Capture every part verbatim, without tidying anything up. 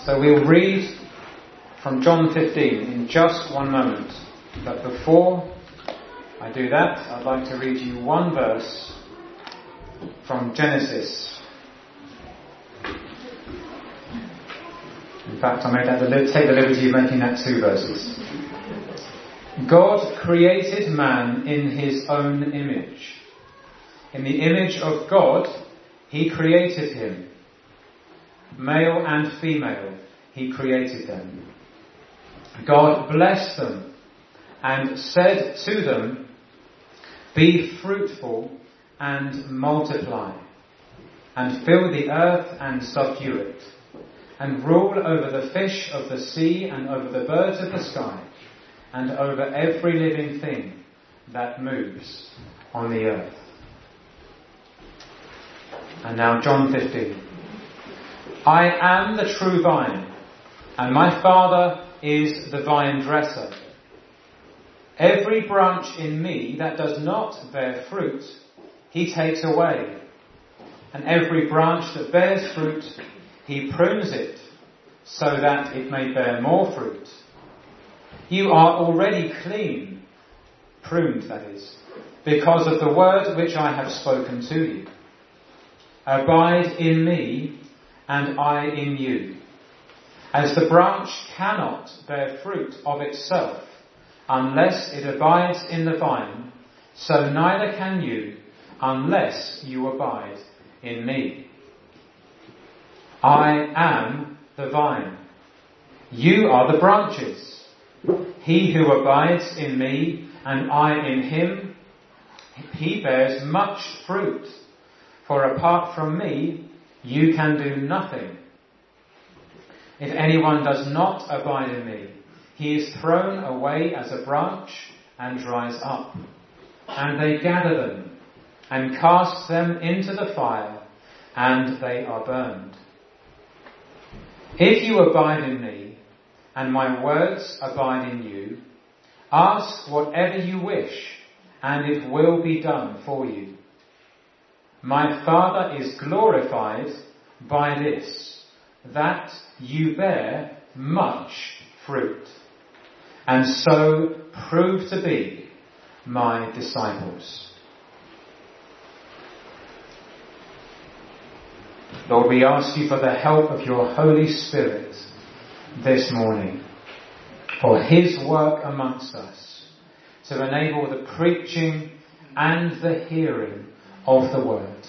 So we'll read from John fifteen in just one moment. But before I do that, I'd like to read you one verse from Genesis. In fact, I made that the, take the liberty of making that two verses. God created man in his own image. In the image of God, he created him. Male and female, he created them. God blessed them and said to them, "Be fruitful and multiply, and fill the earth and subdue it, and rule over the fish of the sea and over the birds of the sky, and over every living thing that moves on the earth." And now John fifteen. "I am the true vine, and my Father is the vine dresser. Every branch in me that does not bear fruit, he takes away. And every branch that bears fruit, he prunes it, so that it may bear more fruit. You are already clean," pruned that is, "because of the word which I have spoken to you. Abide in me, and I in you. As the branch cannot bear fruit of itself unless it abides in the vine, so neither can you unless you abide in me. I am the vine. You are the branches. He who abides in me and I in him, he bears much fruit. For apart from me, you can do nothing. If anyone does not abide in me, he is thrown away as a branch and dries up. And they gather them and cast them into the fire, and they are burned. If you abide in me, and my words abide in you, ask whatever you wish, and it will be done for you. My Father is glorified by this, that you bear much fruit, and so prove to be my disciples." Lord, we ask you for the help of your Holy Spirit this morning, for his work amongst us, to enable the preaching and the hearing of the word.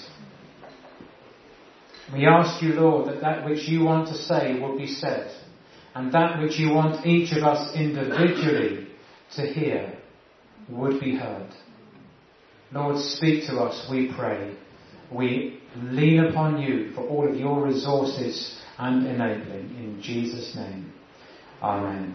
We ask you, Lord, that that which you want to say will be said, and that which you want each of us individually to hear would be heard. Lord, speak to us, we pray. We lean upon you for all of your resources and enabling. In Jesus' name. Amen.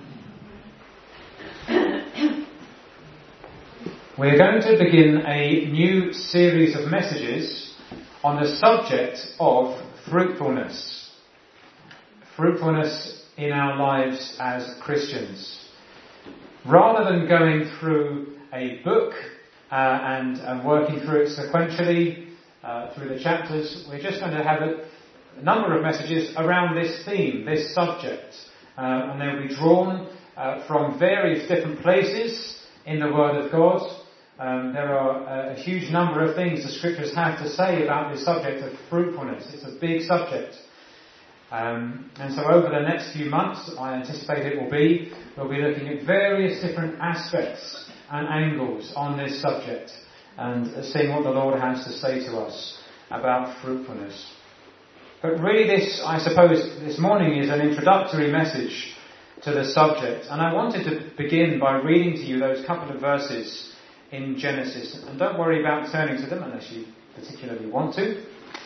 We're going to begin a new series of messages on the subject of fruitfulness. Fruitfulness in our lives as Christians. Rather than going through a book uh, and, and working through it sequentially uh, through the chapters, we're just going to have a, a number of messages around this theme, this subject. Uh, and they'll be drawn uh, from various different places in the Word of God. Um, there are a, a huge number of things the Scriptures have to say about this subject of fruitfulness. It's a big subject. Um, and so over the next few months, I anticipate it will be, we'll be looking at various different aspects and angles on this subject and seeing what the Lord has to say to us about fruitfulness. But really this, I suppose, this morning is an introductory message to the subject. And I wanted to begin by reading to you those couple of verses in Genesis. And don't worry about turning to them unless you particularly want to.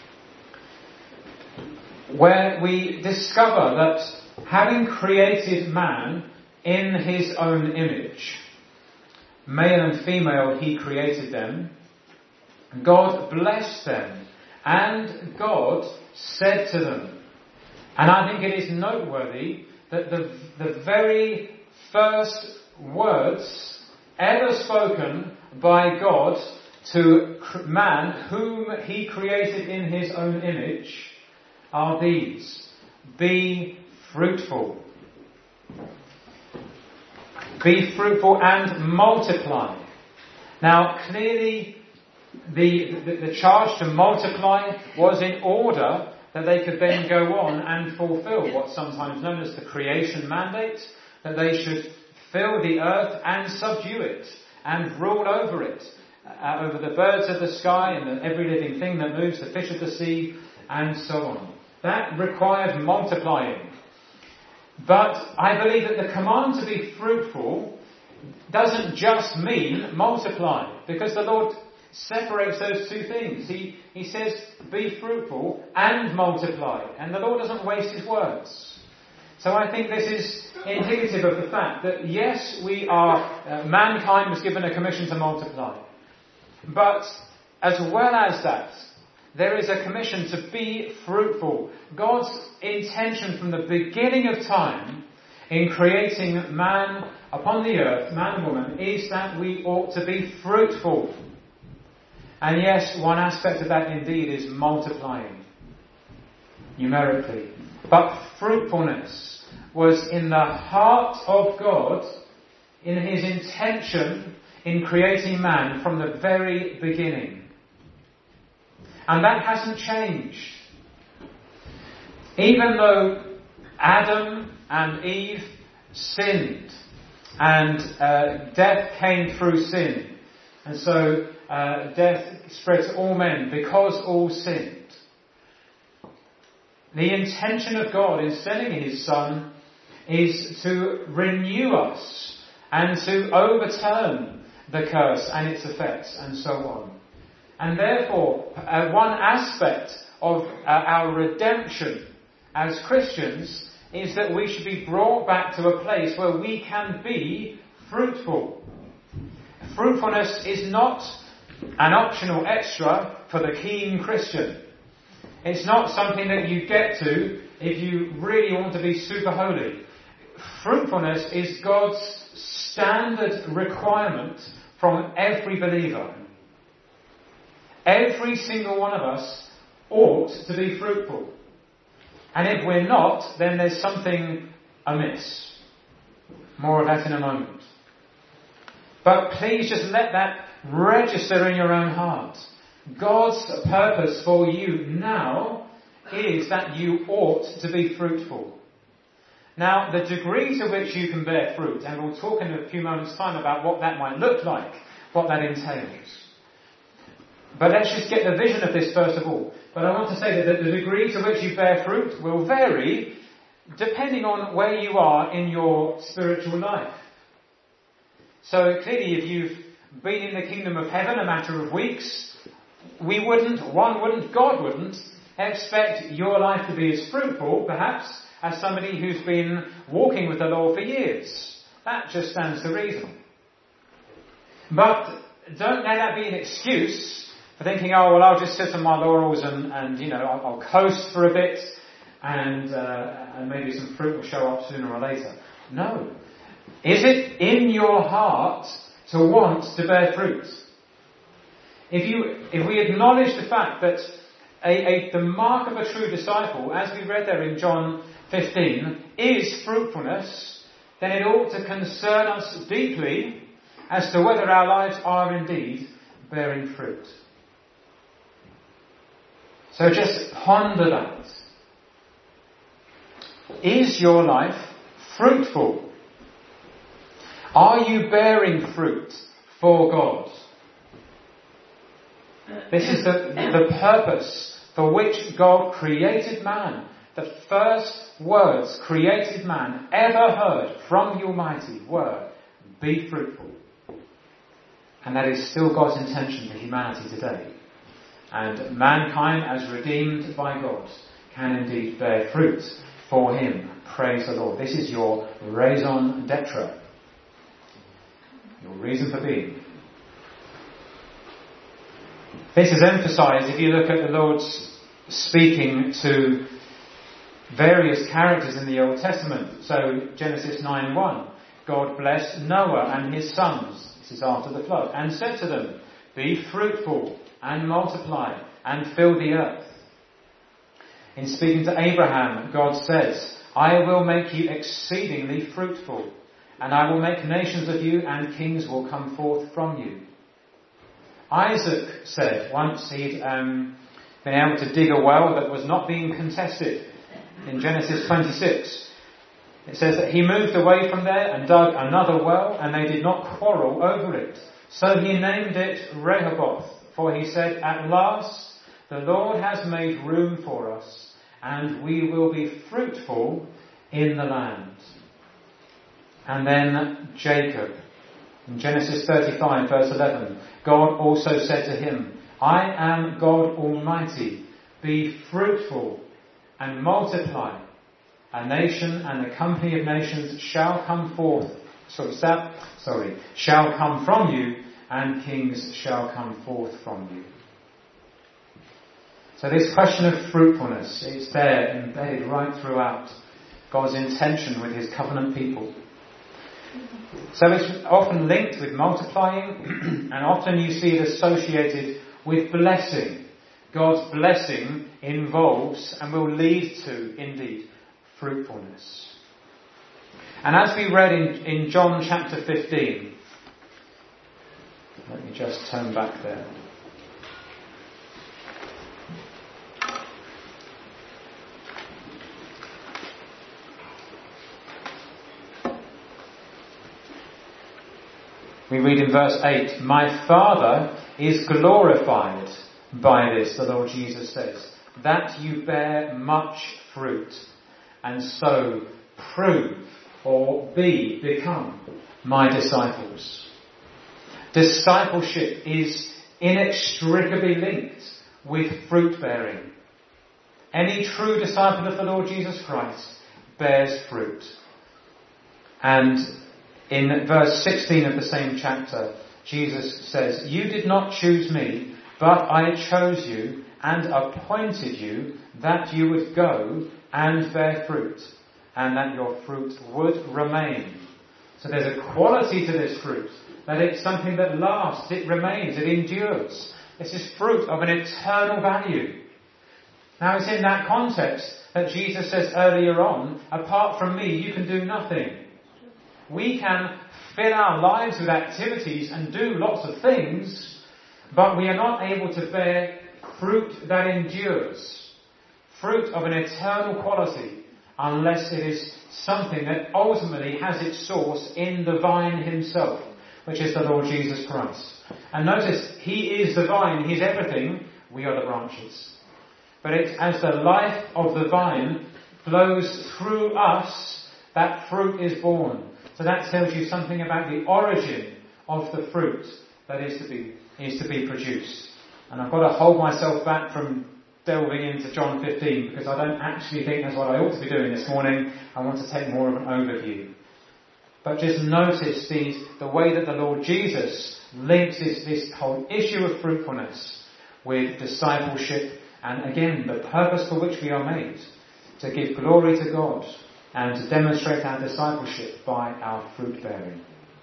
Where we discover that having created man in his own image, male and female he created them, God blessed them, and God said to them. And I think it is noteworthy that the, the very first words ever spoken by God to man, whom he created in his own image, are these: be fruitful. Be fruitful and multiply. Now, clearly, the, the, the charge to multiply was in order that they could then go on and fulfill what's sometimes known as the creation mandate, that they should fill the earth and subdue it and rule over it, uh, over the birds of the sky and the, every living thing that moves, the fish of the sea, and so on. That required multiplying. But I believe that the command to be fruitful doesn't just mean multiply, because the Lord separates those two things. He, he says, be fruitful and multiply. And the Lord doesn't waste his words. So I think this is indicative of the fact that yes, we are, uh, mankind was given a commission to multiply. But as well as that, there is a commission to be fruitful. God's intention from the beginning of time in creating man upon the earth, man and woman, is that we ought to be fruitful. And yes, one aspect of that indeed is multiplying numerically. But fruitfulness was in the heart of God, in his intention in creating man from the very beginning. And that hasn't changed. Even though Adam and Eve sinned and uh, death came through sin, and so uh, death spread to all men because all sinned, the intention of God in sending his Son is to renew us and to overturn the curse and its effects and so on. And therefore, uh, one aspect of uh, our redemption as Christians is that we should be brought back to a place where we can be fruitful. Fruitfulness is not an optional extra for the keen Christian. It's not something that you get to if you really want to be super holy. Fruitfulness is God's standard requirement from every believer. Every single one of us ought to be fruitful. And if we're not, then there's something amiss. More of that in a moment. But please just let that register in your own heart. God's purpose for you now is that you ought to be fruitful. Now, the degree to which you can bear fruit, and we'll talk in a few moments' time about what that might look like, what that entails. But let's just get the vision of this first of all. But I want to say that the degree to which you bear fruit will vary depending on where you are in your spiritual life. So clearly, if you've been in the kingdom of heaven a matter of weeks, we wouldn't, one wouldn't, God wouldn't expect your life to be as fruitful, perhaps, as somebody who's been walking with the Lord for years. That just stands to reason. But don't let that be an excuse for thinking, oh, well, I'll just sit on my laurels and, and you know, I'll, I'll coast for a bit and, uh, and maybe some fruit will show up sooner or later. No. Is it in your heart to want to bear fruit? If you, if we acknowledge the fact that a, a, the mark of a true disciple, as we read there in John fifteen, is fruitfulness, then it ought to concern us deeply as to whether our lives are indeed bearing fruit. So just ponder that. Is your life fruitful? Are you bearing fruit for God? This is the, the purpose for which God created man. The first words created man ever heard from the Almighty were, be fruitful. And that is still God's intention for humanity today. And mankind, as redeemed by God, can indeed bear fruit for him. Praise the Lord. This is your raison d'etre. Your reason for being. This is emphasized if you look at the Lord's speaking to various characters in the Old Testament. So Genesis nine one. God blessed Noah and his sons. This is after the flood. And said to them, be fruitful and multiply and fill the earth. In speaking to Abraham, God says, I will make you exceedingly fruitful, and I will make nations of you, and kings will come forth from you. Isaac said once he'd um, been able to dig a well that was not being contested. In Genesis twenty-six, it says that he moved away from there and dug another well, and they did not quarrel over it. So he named it Rehoboth, for he said, at last the Lord has made room for us, and we will be fruitful in the land. And then Jacob, in Genesis thirty-five, verse eleven, God also said to him, I am God Almighty, be fruitful and multiply. A nation and the company of nations shall come forth, sorry, sorry, shall come from you, and kings shall come forth from you. So this question of fruitfulness is there, embedded right throughout God's intention with his covenant people. So it's often linked with multiplying, and often you see it associated with blessing. God's blessing involves and will lead to, indeed, fruitfulness. And as we read in, in John chapter fifteen, let me just turn back there. We read in verse eight, my Father is glorified by this, the Lord Jesus says, that you bear much fruit, and so prove or be, become my disciples. Discipleship is inextricably linked with fruit bearing. Any true disciple of the Lord Jesus Christ bears fruit. And in verse sixteen of the same chapter, Jesus says, you did not choose me, but I chose you and appointed you that you would go and bear fruit, and that your fruit would remain. So there's a quality to this fruit, that it's something that lasts, it remains, it endures. This is fruit of an eternal value. Now it's in that context that Jesus says earlier on, apart from me, you can do nothing. We can fill our lives with activities and do lots of things, but we are not able to bear fruit that endures, fruit of an eternal quality, unless it is something that ultimately has its source in the vine himself, which is the Lord Jesus Christ. And notice, he is the vine, he's everything, we are the branches. But it's as the life of the vine flows through us, that fruit is born. So that tells you something about the origin of the fruit that is to be is to be produced. And I've got to hold myself back from delving into John fifteen, because I don't actually think that's what I ought to be doing this morning. I want to take more of an overview. But just notice these, the way that the Lord Jesus links this, this whole issue of fruitfulness with discipleship, and again, the purpose for which we are made, to give glory to God and to demonstrate our discipleship by our fruit bearing.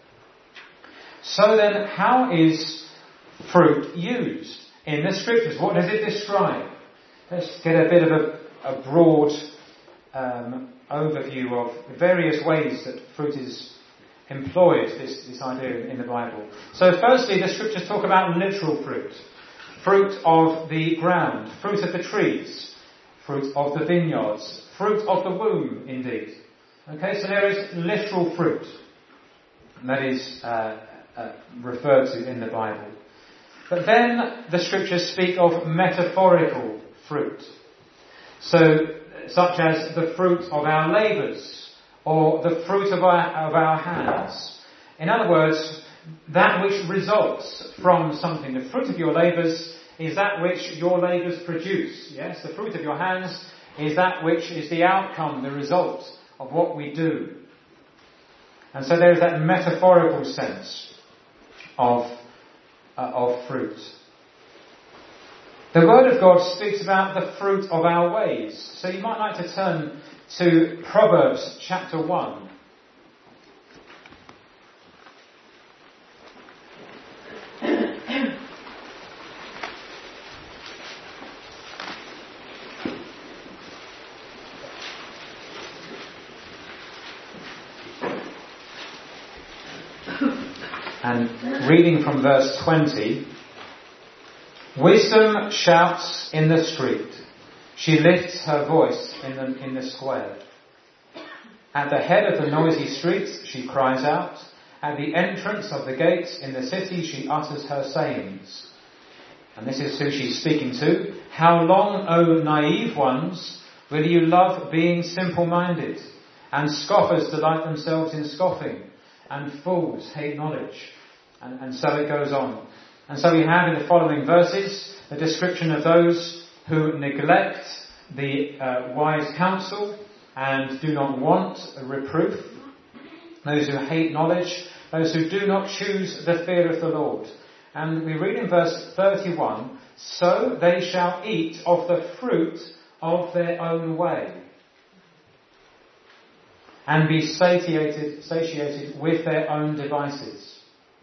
So then, how is fruit used in the scriptures? What does it describe? Let's get a bit of a, a broad um, overview of various ways that fruit is employed, this, this idea in the Bible. So firstly, the scriptures talk about literal fruit. Fruit of the ground, fruit of the trees, fruit of the vineyards, fruit of the womb, indeed. Okay, so there is literal fruit that is uh, uh, referred to in the Bible. But then the scriptures speak of metaphorical fruit. So, such as the fruit of our labours, or the fruit of our, of our hands. In other words, that which results from something. The fruit of your labours is that which your labours produce. Yes, the fruit of your hands is that which is the outcome, the result of what we do. And so there is that metaphorical sense of, uh, of fruit. The Word of God speaks about the fruit of our ways. So you might like to turn to Proverbs chapter one. And reading from verse twenty, wisdom shouts in the street. She lifts her voice in the, in the square. At the head of the noisy streets she cries out. At the entrance of the gates in the city she utters her sayings. And this is who she's speaking to. How long, O naive ones, will you love being simple-minded? And scoffers delight themselves in scoffing. And fools hate knowledge. And, and so it goes on. And so we have in the following verses the description of those who neglect the uh, wise counsel and do not want a reproof. Those who hate knowledge. Those who do not choose the fear of the Lord. And we read in verse thirty-one, so they shall eat of the fruit of their own way and be satiated, satiated with their own devices.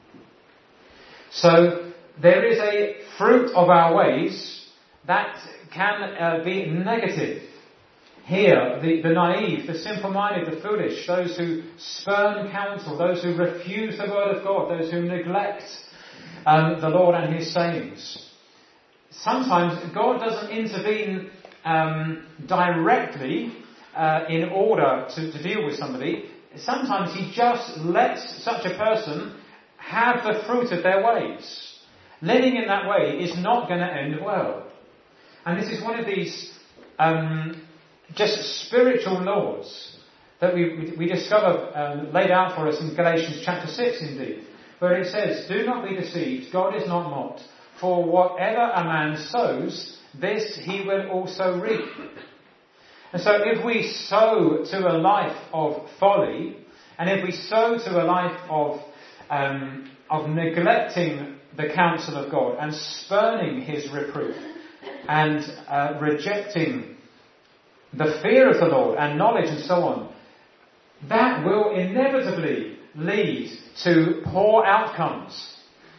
So there is a fruit of our ways that can uh, be negative. Here, the, the naive, the simple-minded, the foolish, those who spurn counsel, those who refuse the word of God, those who neglect um, the Lord and His sayings. Sometimes God doesn't intervene um, directly uh, in order to, to deal with somebody. Sometimes He just lets such a person have the fruit of their ways. Living in that way is not going to end well. And this is one of these um, just spiritual laws that we, we discover um, laid out for us in Galatians chapter six indeed, where it says, do not be deceived, God is not mocked, for whatever a man sows, this he will also reap. And so if we sow to a life of folly, and if we sow to a life of um, of neglecting the counsel of God and spurning His reproof and uh, rejecting the fear of the Lord and knowledge and so on, that will inevitably lead to poor outcomes.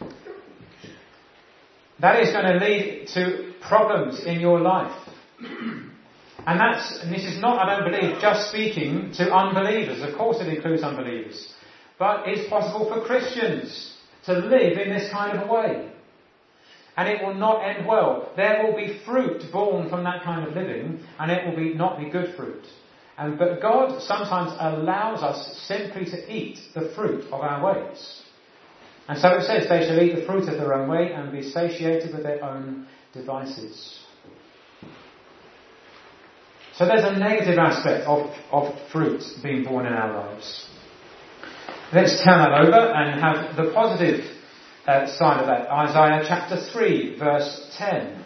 That is going to lead to problems in your life. And that's, and this is not, I don't believe, just speaking to unbelievers. Of course it includes unbelievers. But it's possible for Christians to live in this kind of a way. And it will not end well. There will be fruit born from that kind of living, and it will be not be good fruit. And but God sometimes allows us simply to eat the fruit of our ways. And so it says, they shall eat the fruit of their own way and be satiated with their own devices. So there's a negative aspect of, of fruit being born in our lives. Let's turn that over and have the positive uh, side of that. Isaiah chapter three, verse ten.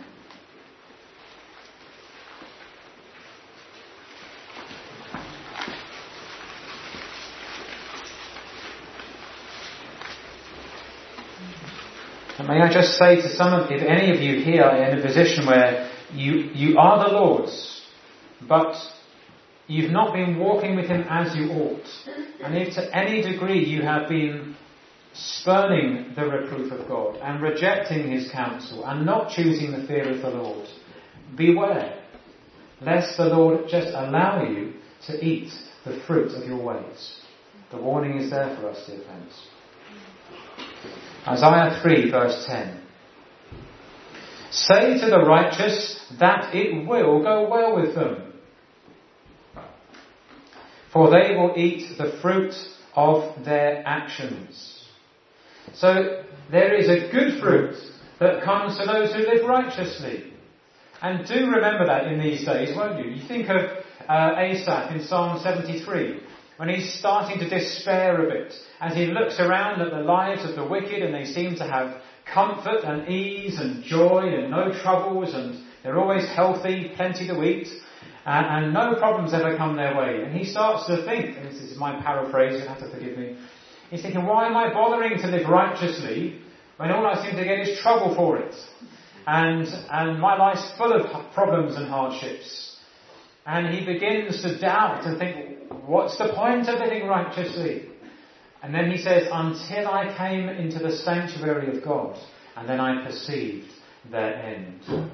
And may I just say to some of, if any of you here are in a position where you, you are the Lord's, but you've not been walking with Him as you ought, and if to any degree you have been spurning the reproof of God and rejecting His counsel and not choosing the fear of the Lord, beware, lest the Lord just allow you to eat the fruit of your ways. The warning is there for us, dear friends. Isaiah three, verse ten. Say to the righteous that it will go well with them, for they will eat the fruit of their actions. So there is a good fruit that comes to those who live righteously. And do remember that in these days, won't you? You think of uh, Asaph in Psalm seventy-three, when he's starting to despair a bit, as he looks around at the lives of the wicked and they seem to have comfort and ease and joy and no troubles and they're always healthy, plenty to eat, and, and no problems ever come their way. And he starts to think, and this is my paraphrase, you'll have to forgive me, he's thinking, why am I bothering to live righteously when all I seem to get is trouble for it? And, and my life's full of problems and hardships. And he begins to doubt and think, what's the point of living righteously? And then he says, until I came into the sanctuary of God, and then I perceived their end.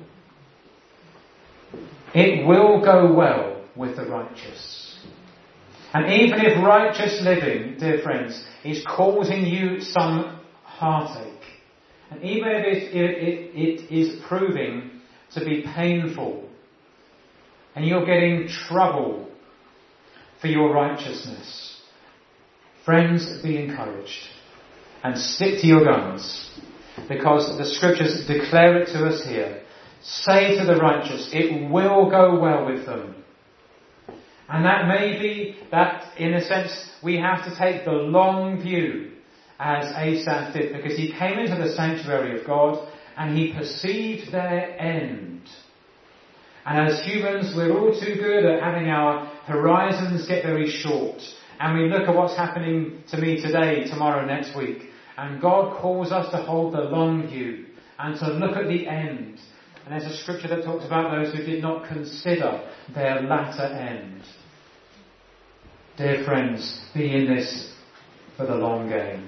It will go well with the righteous. And even if righteous living, dear friends, is causing you some heartache. And even if it, it, it is proving to be painful, and you're getting trouble for your righteousness, friends, be encouraged and stick to your guns, because the scriptures declare it to us here. Say to the righteous, it will go well with them. And that may be that, in a sense, we have to take the long view, as Asaph did, because he came into the sanctuary of God and he perceived their end. And as humans, we're all too good at having our horizons get very short. And we look at what's happening to me today, tomorrow, next week. And God calls us to hold the long view and to look at the end. And there's a scripture that talks about those who did not consider their latter end. Dear friends, be in this for the long game.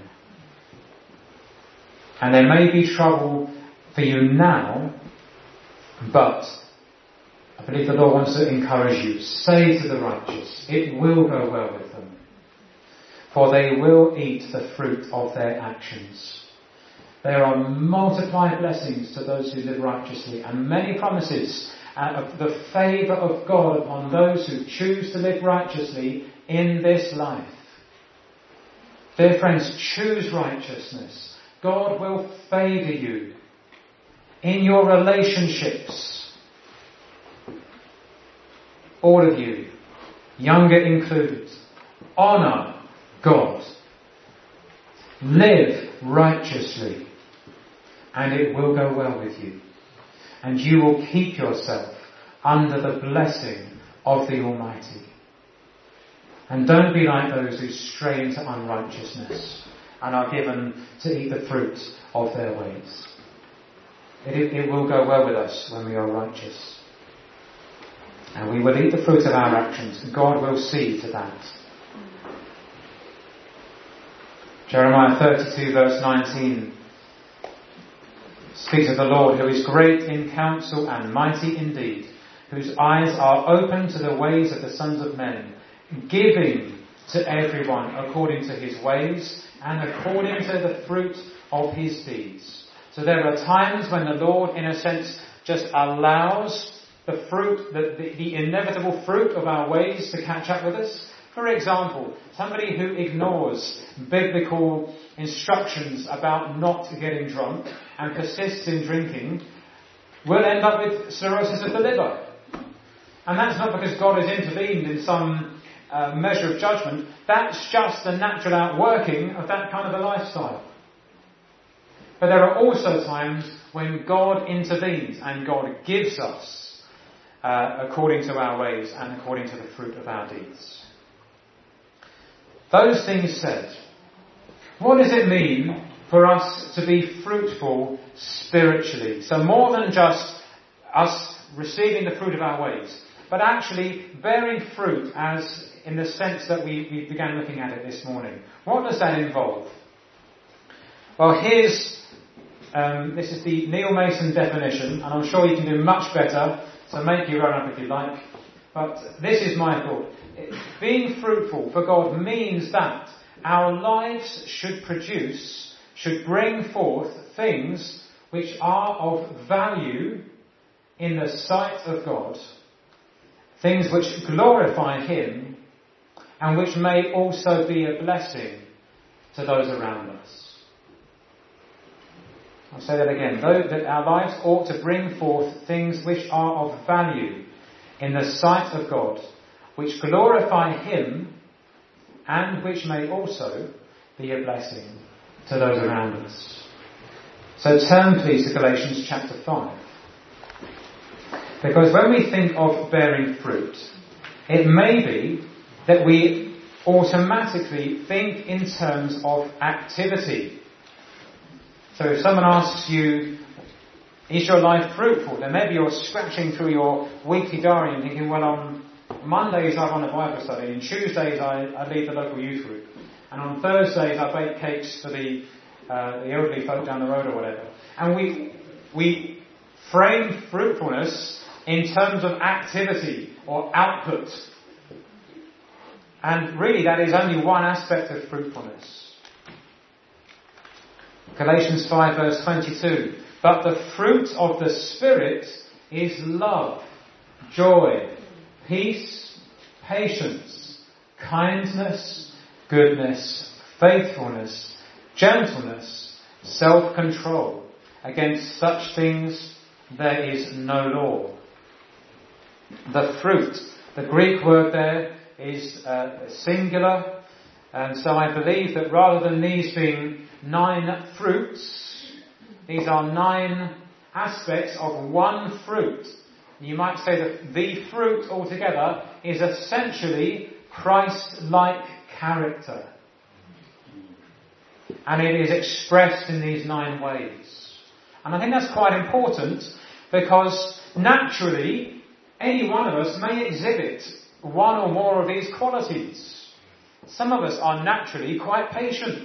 And there may be trouble for you now, but I believe the Lord wants to encourage you. Say to the righteous, it will go well with them, for they will eat the fruit of their actions. There are multiplied blessings to those who live righteously, and many promises of the favour of God upon those who choose to live righteously in this life. Dear friends, choose righteousness. God will favour you in your relationships. All of you, younger included, honour God. Live righteously, and it will go well with you. And you will keep yourself under the blessing of the Almighty. And don't be like those who stray into unrighteousness and are given to eat the fruit of their ways. It, it will go well with us when we are righteous. And we will eat the fruit of our actions. God will see to that. Jeremiah thirty-two verse nineteen speaks of the Lord, who is great in counsel and mighty indeed, whose eyes are open to the ways of the sons of men, giving to everyone according to his ways and according to the fruit of his deeds. So there are times when the Lord, in a sense, just allows the fruit, the, the, the inevitable fruit of our ways to catch up with us. For example, somebody who ignores biblical instructions about not getting drunk and persists in drinking will end up with cirrhosis of the liver. And that's not because God has intervened in some uh, measure of judgment. That's just the natural outworking of that kind of a lifestyle. But there are also times when God intervenes and God gives us uh, according to our ways and according to the fruit of our deeds. Those things said, what does it mean for us to be fruitful spiritually? So more than just us receiving the fruit of our ways, but actually bearing fruit as in the sense that we, we began looking at it this morning. What does that involve? Well, here's, um, this is the Neil Mason definition, and I'm sure you can do much better, so make your own up if you like. But this is my thought. Being fruitful for God means that our lives should produce, should bring forth things which are of value in the sight of God, things which glorify Him and which may also be a blessing to those around us. I'll say that again. Though that our lives ought to bring forth things which are of value in the sight of God, which glorify Him and which may also be a blessing to those around us. So turn please to Galatians chapter five. Because when we think of bearing fruit, it may be that we automatically think in terms of activity. So if someone asks you, is your life fruitful? Then maybe you're scratching through your weekly diary and thinking, well, on Mondays I run a Bible study, and Tuesdays I, I lead the local youth group, and on Thursdays I bake cakes for the, uh, the elderly folk down the road or whatever. And we, we frame fruitfulness in terms of activity or output. And really that is only one aspect of fruitfulness. Galatians five verse twenty-two. But the fruit of the Spirit is love, joy, peace, patience, kindness, goodness, faithfulness, gentleness, self-control. Against such things there is no law. The fruit, the Greek word there is uh, singular, and so I believe that rather than these being nine fruits, these are nine aspects of one fruit. You might say that the fruit altogether is essentially Christ-like character. And it is expressed in these nine ways. And I think that's quite important because naturally any one of us may exhibit one or more of these qualities. Some of us are naturally quite patient.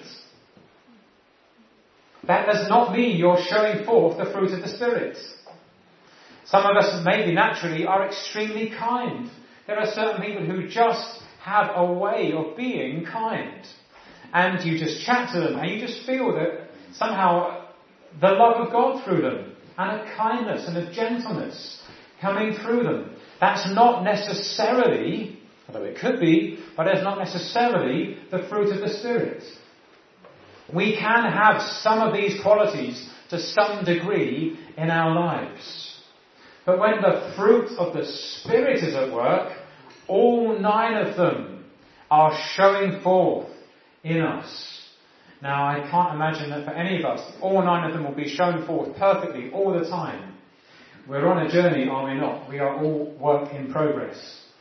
That does not mean you're showing forth the fruit of the Spirit. Some of us maybe naturally are extremely kind. There are certain people who just have a way of being kind. And you just chat to them and you just feel that somehow the love of God through them and a kindness and a gentleness coming through them. That's not necessarily, although it could be, but it's not necessarily the fruit of the Spirit. We can have some of these qualities to some degree in our lives. But when the fruit of the Spirit is at work, all nine of them are showing forth in us. Now, I can't imagine that for any of us, all nine of them will be shown forth perfectly all the time. We're on a journey, are we not? We are all work in progress.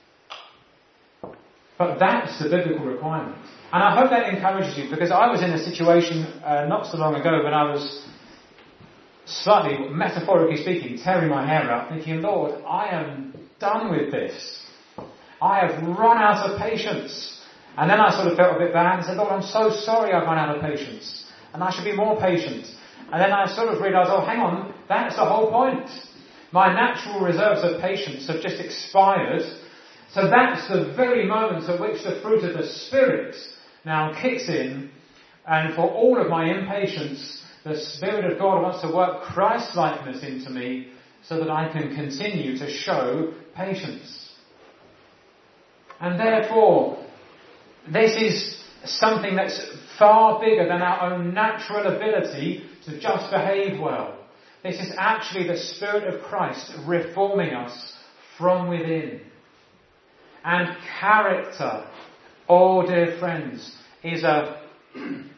But that's the biblical requirement. And I hope that encourages you, because I was in a situation uh, not so long ago when I was, slightly, metaphorically speaking, tearing my hair out, thinking, Lord, I am done with this. I have run out of patience. And then I sort of felt a bit bad and said, Lord, I'm so sorry I've run out of patience. And I should be more patient. And then I sort of realised, oh, hang on, that's the whole point. My natural reserves of patience have just expired. So that's the very moment at which the fruit of the Spirit now kicks in. And for all of my impatience, the Spirit of God wants to work Christ-likeness into me so that I can continue to show patience. And therefore, this is something that's far bigger than our own natural ability to just behave well. This is actually the Spirit of Christ reforming us from within. And character, oh dear friends, is a... and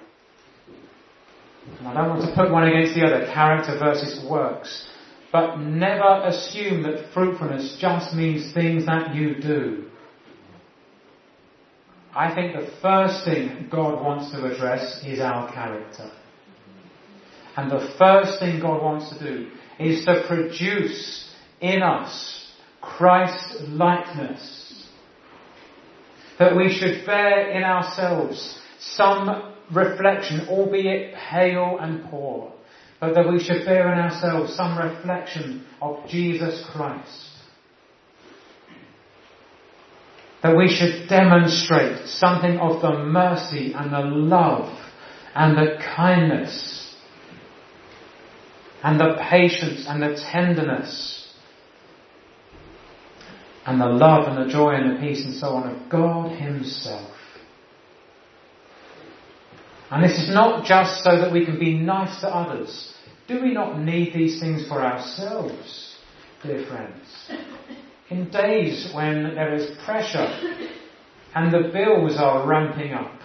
I don't want to put one against the other, character versus works. But never assume that fruitfulness just means things that you do. I think the first thing God wants to address is our character. And the first thing God wants to do is to produce in us Christ-likeness. That we should bear in ourselves some reflection, albeit pale and poor, but that we should bear in ourselves some reflection of Jesus Christ. That we should demonstrate something of the mercy and the love and the kindness and the patience and the tenderness and the love and the joy and the peace and so on of God Himself. And this is not just so that we can be nice to others. Do we not need these things for ourselves, dear friends? In days when there is pressure and the bills are ramping up,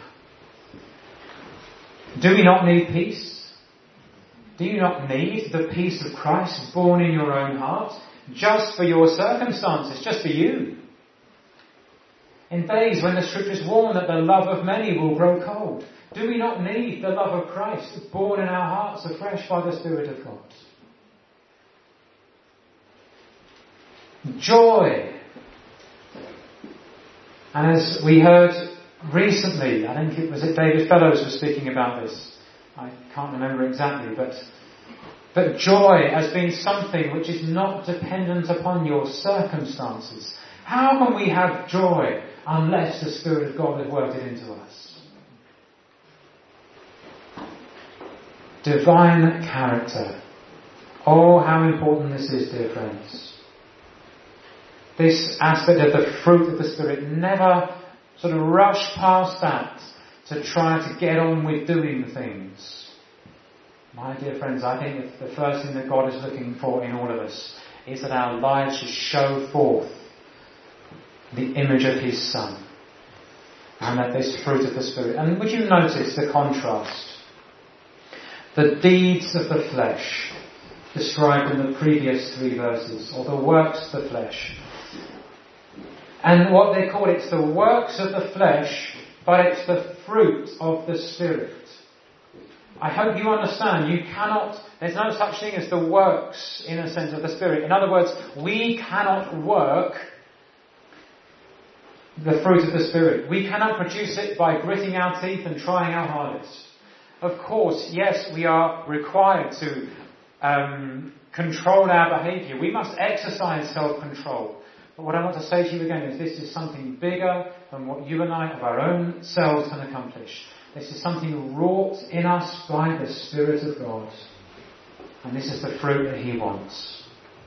do we not need peace? Do you not need the peace of Christ born in your own heart, just for your circumstances, just for you? In days when the Scriptures warn that the love of many will grow cold, do we not need the love of Christ born in our hearts afresh by the Spirit of God? Joy. And as we heard recently, I think it was that David Fellows was speaking about this. I can't remember exactly, but but joy as being something which is not dependent upon your circumstances. How can we have joy unless the Spirit of God has worked it into us? Divine character. Oh, how important this is, dear friends. This aspect of the fruit of the Spirit, never sort of rush past that to try to get on with doing things. My dear friends, I think that the first thing that God is looking for in all of us is that our lives should show forth the image of His Son. And that this fruit of the Spirit. And would you notice the contrast? The deeds of the flesh described in the previous three verses, or the works of the flesh. And what they call it's the works of the flesh, but it's the fruit of the Spirit. I hope you understand, you cannot, there's no such thing as the works in a sense of the Spirit. In other words, we cannot work the fruit of the Spirit. We cannot produce it by gritting our teeth and trying our hardest. Of course, yes, we are required to um, control our behaviour. We must exercise self-control. But what I want to say to you again is this is something bigger than what you and I of our own selves can accomplish. This is something wrought in us by the Spirit of God. And this is the fruit that He wants.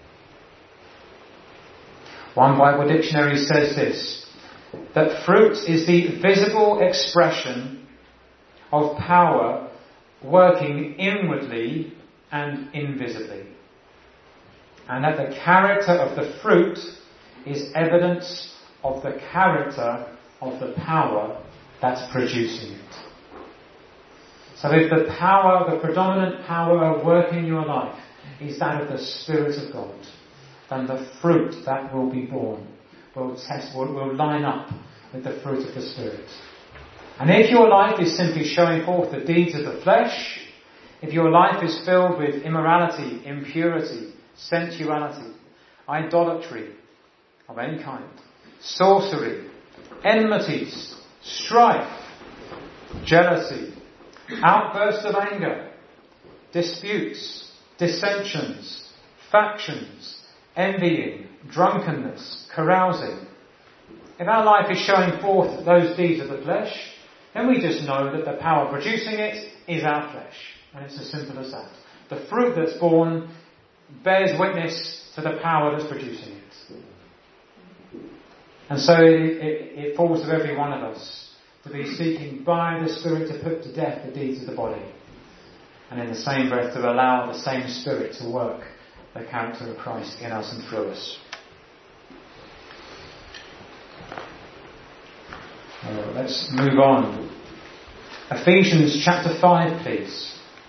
One Bible dictionary says this, that fruit is the visible expression of power working inwardly and invisibly. And that the character of the fruit is evidence of the character of the power that's producing it. So if the power, the predominant power working in your life is that of the Spirit of God, then the fruit that will be born will test, will, will line up with the fruit of the Spirit. And if your life is simply showing forth the deeds of the flesh, if your life is filled with immorality, impurity, sensuality, idolatry of any kind, sorcery, enmities, strife, jealousy, outbursts of anger, disputes, dissensions, factions, envying, drunkenness, carousing. If our life is showing forth those deeds of the flesh, then we just know that the power producing it is our flesh. And it's as simple as that. The fruit that's born bears witness to the power that's producing it. And so it, it, it falls to every one of us to be seeking by the Spirit to put to death the deeds of the body. And in the same breath to allow the same Spirit to work the character of Christ in us and through us. Uh, let's move on. Ephesians chapter five, please.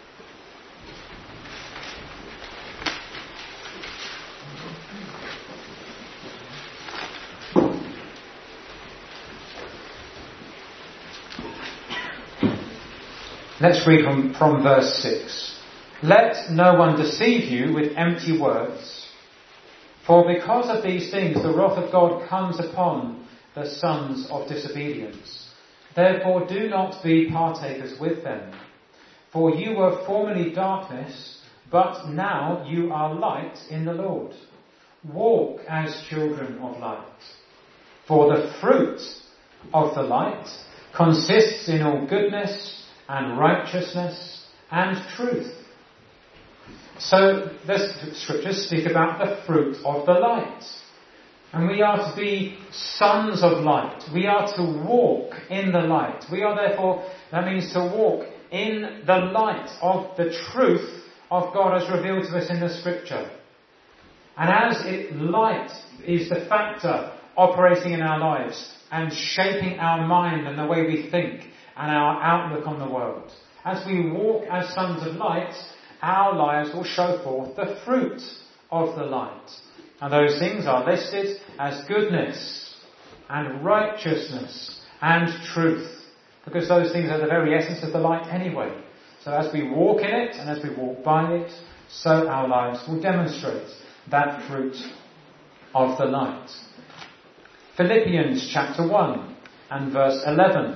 Let's read from, from verse six. Let no one deceive you with empty words, for because of these things the wrath of God comes upon the sons of disobedience. Therefore do not be partakers with them. For you were formerly darkness, but now you are light in the Lord. Walk as children of light. For the fruit of the light consists in all goodness and righteousness and truth. So the scriptures speak about the fruit of the light. And we are to be sons of light. We are to walk in the light. We are therefore, that means to walk in the light of the truth of God as revealed to us in the scripture. And as it, light is the factor operating in our lives and shaping our mind and the way we think and our outlook on the world. As we walk as sons of light, our lives will show forth the fruit of the light. And those things are listed as goodness and righteousness and truth. Because those things are the very essence of the light anyway. So as we walk in it and as we walk by it, so our lives will demonstrate that fruit of the light. Philippians chapter one and verse eleven.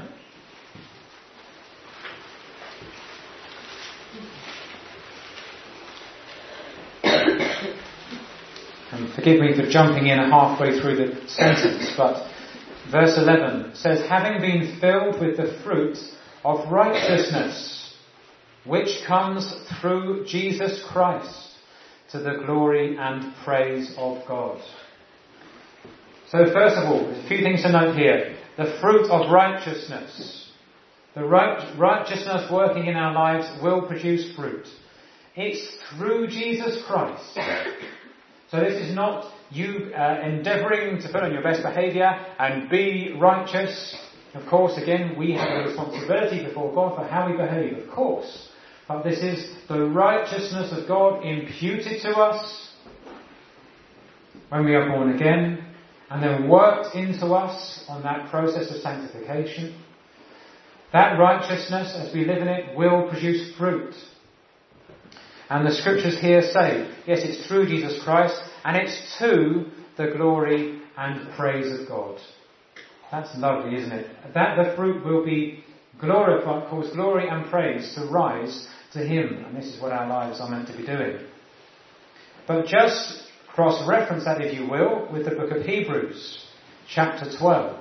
And forgive me for jumping in halfway through the sentence, but verse eleven says, having been filled with the fruit of righteousness which comes through Jesus Christ, to the glory and praise of God. So first of all, a few things to note here. The fruit of righteousness. The right, righteousness working in our lives will produce fruit. It's through Jesus Christ. So this is not you uh, endeavouring to put on your best behaviour and be righteous. Of course, again, we have a responsibility before God for how we behave, of course. But this is the righteousness of God imputed to us when we are born again, and then worked into us on that process of sanctification. That righteousness, as we live in it, will produce fruit. And the scriptures here say, yes, it's through Jesus Christ, and it's to the glory and praise of God. That's lovely, isn't it? That the fruit will be glorified, cause glory and praise to rise to Him. And this is what our lives are meant to be doing. But just cross-reference that, if you will, with the book of Hebrews, chapter twelve.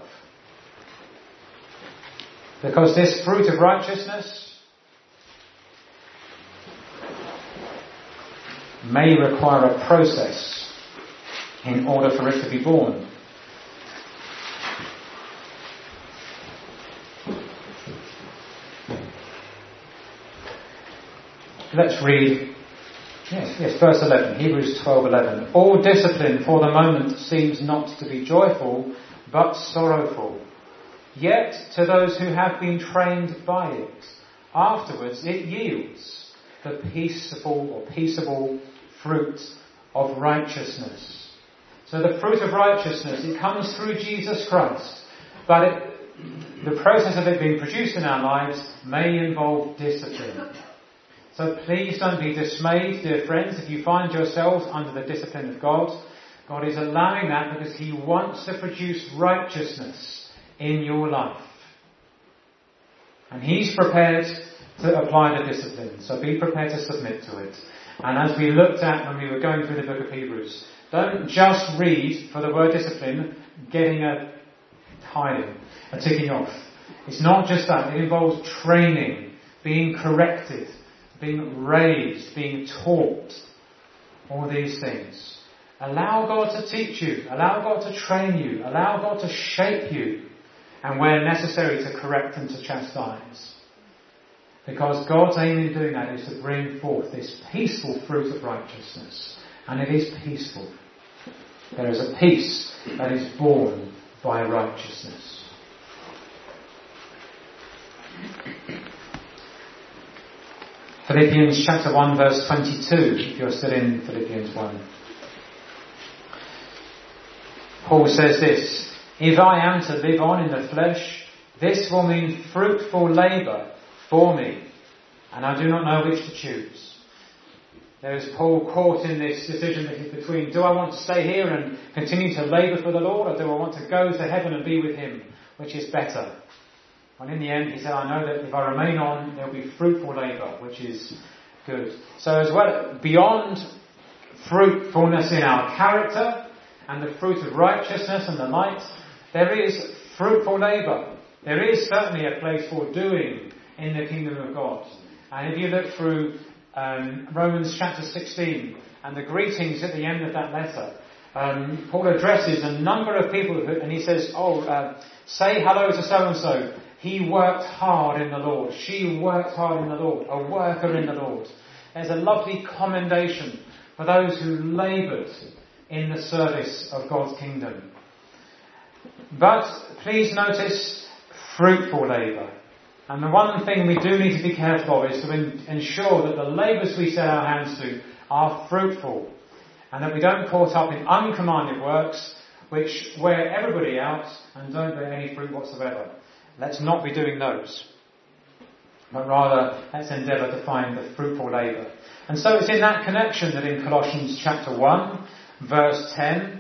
Because this fruit of righteousness may require a process in order for it to be born. Let's read, yes, yes, verse eleven, Hebrews twelve eleven. All discipline for the moment seems not to be joyful, but sorrowful. Yet to those who have been trained by it, afterwards it yields the peaceable or peaceable fruit of righteousness. So the fruit of righteousness, it comes through Jesus Christ, but it, the process of it being produced in our lives may involve discipline. So please don't be dismayed, dear friends, if you find yourselves under the discipline of God. God is allowing that because He wants to produce righteousness in your life. And He's prepared to apply the discipline. So be prepared to submit to it. And as we looked at when we were going through the book of Hebrews, don't just read for the word discipline, getting a tiling, a ticking off. It's not just that. It involves training, being corrected, being raised, being taught, all these things. Allow God to teach you. Allow God to train you. Allow God to shape you. And where necessary, to correct and to chastise. Because God's aim in doing that is to bring forth this peaceful fruit of righteousness. And it is peaceful. There is a peace that is born by righteousness. Philippians chapter one verse twenty-two, if you're still in Philippians one. Paul says this, if I am to live on in the flesh, this will mean fruitful labour for me, and I do not know which to choose. There is Paul caught in this decision between, do I want to stay here and continue to labour for the Lord, or do I want to go to heaven and be with Him, which is better? And in the end, he said, I know that if I remain on, there will be fruitful labour, which is good. So as well, beyond fruitfulness in our character and the fruit of righteousness and the light, there is fruitful labour. There is certainly a place for doing in the kingdom of God. And if you look through um, Romans chapter sixteen and the greetings at the end of that letter, um, Paul addresses a number of people who, and he says, oh, uh, say hello to so-and-so. He worked hard in the Lord. She worked hard in the Lord. A worker in the Lord. There's a lovely commendation for those who laboured in the service of God's kingdom. But please notice fruitful labour. And the one thing we do need to be careful of is to in- ensure that the labours we set our hands to are fruitful. And that we don't caught up in uncommanded works which wear everybody out and don't bear any fruit whatsoever. Let's not be doing those. But rather, let's endeavour to find the fruitful labour. And so it's in that connection that in Colossians chapter one, verse ten,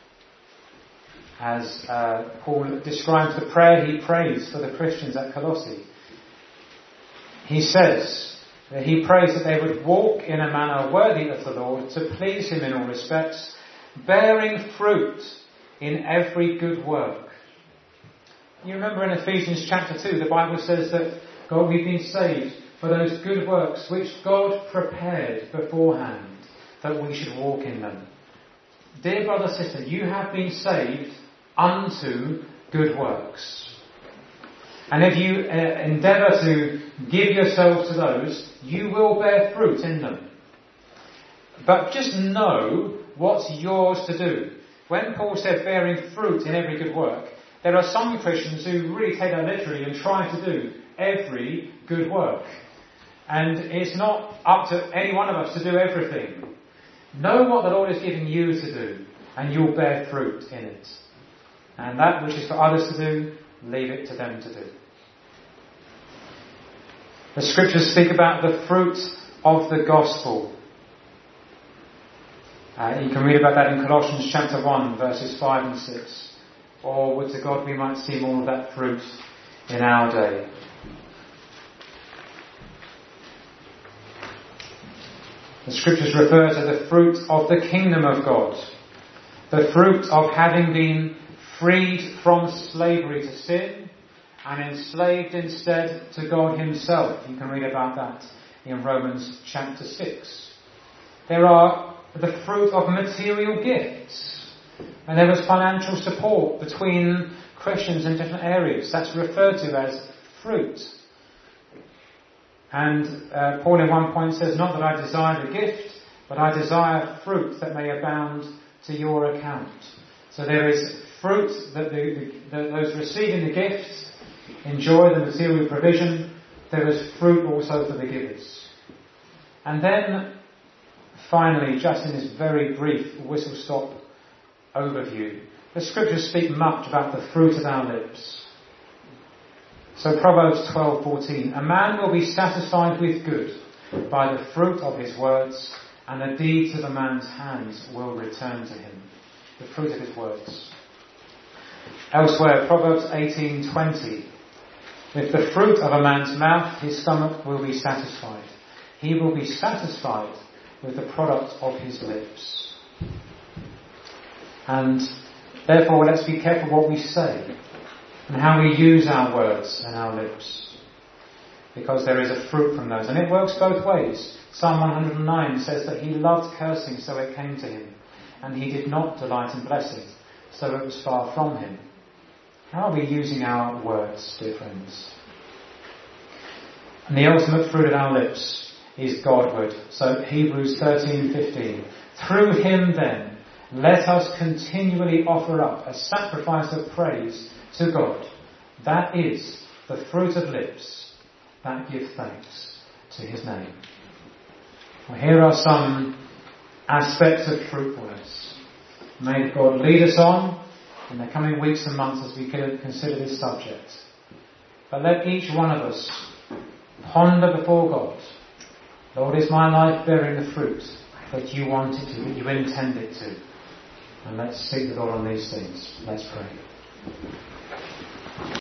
as uh, Paul describes the prayer he prays for the Christians at Colossae, he says that he prays that they would walk in a manner worthy of the Lord, to please Him in all respects, bearing fruit in every good work. You remember in Ephesians chapter two, the Bible says that God, we've been saved for those good works which God prepared beforehand that we should walk in them. Dear brother, sister, you have been saved unto good works. And if you uh, endeavour to give yourselves to those, you will bear fruit in them. But just know what's yours to do. When Paul said bearing fruit in every good work, there are some Christians who really take that literally and try to do every good work. And it's not up to any one of us to do everything. Know what the Lord is giving you to do, and you'll bear fruit in it. And that which is for others to do, leave it to them to do. The scriptures speak about the fruit of the gospel. Uh, you can read about that in Colossians chapter one, verses five and six. Or would to God we might see more of that fruit in our day. The scriptures refer to the fruit of the kingdom of God. The fruit of having been freed from slavery to sin and enslaved instead to God himself. You can read about that in Romans chapter six. There are the fruit of material gifts. And there was financial support between Christians in different areas. That's referred to as fruit. And uh, Paul in one point says, not that I desire the gift, but I desire fruit that may abound to your account. So there is fruit that the, the, the, those receiving the gifts enjoy the material provision. There is fruit also for the givers. And then, finally, just in this very brief whistle-stop overview, the scriptures speak much about the fruit of our lips. So Proverbs twelve fourteen, a man will be satisfied with good by the fruit of his words, and the deeds of a man's hands will return to him. The fruit of his words. Elsewhere, Proverbs eighteen twenty, with the fruit of a man's mouth his stomach will be satisfied. He will be satisfied with the product of his lips. And therefore, let's be careful what we say and how we use our words and our lips, because there is a fruit from those, and it works both ways. Psalm one hundred nine says that he loved cursing, so it came to him, and he did not delight in blessing, so it was far from him. How are we using our words, dear friends? And the ultimate fruit of our lips is Godward. So Hebrews thirteen fifteen, through him then let us continually offer up a sacrifice of praise to God. That is the fruit of lips that give thanks to his name. Well, here are some aspects of fruitfulness. May God lead us on in the coming weeks and months as we consider this subject. But let each one of us ponder before God, Lord, is my life bearing the fruit that you want it to, that you intend it to? And let's seek the Lord on these things. Let's pray.